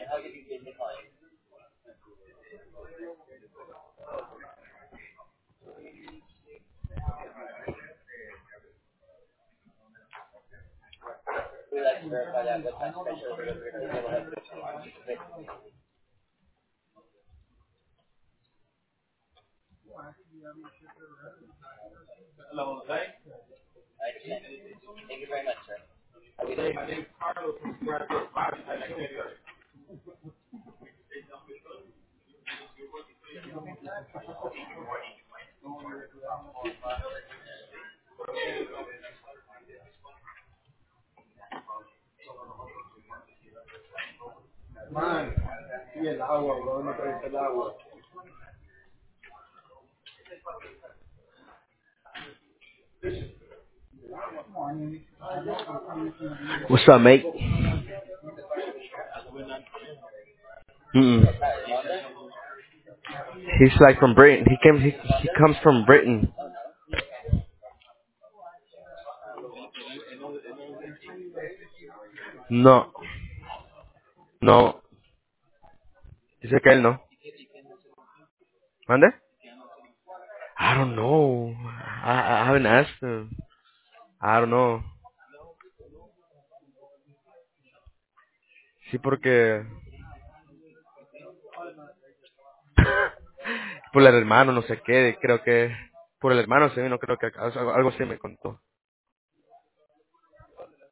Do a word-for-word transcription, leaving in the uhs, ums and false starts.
Man, y el agua, bro, no traes el agua. What's up, mate? Mm-mm. He's like from Britain. He came. He, he comes from Britain. No, no. Dice que él no. ¿Mande? I don't know. I, I haven't asked him. I don't know. Sí, porque por el hermano, no sé qué. Creo que por el hermano, sí, no creo que algo, algo así me contó.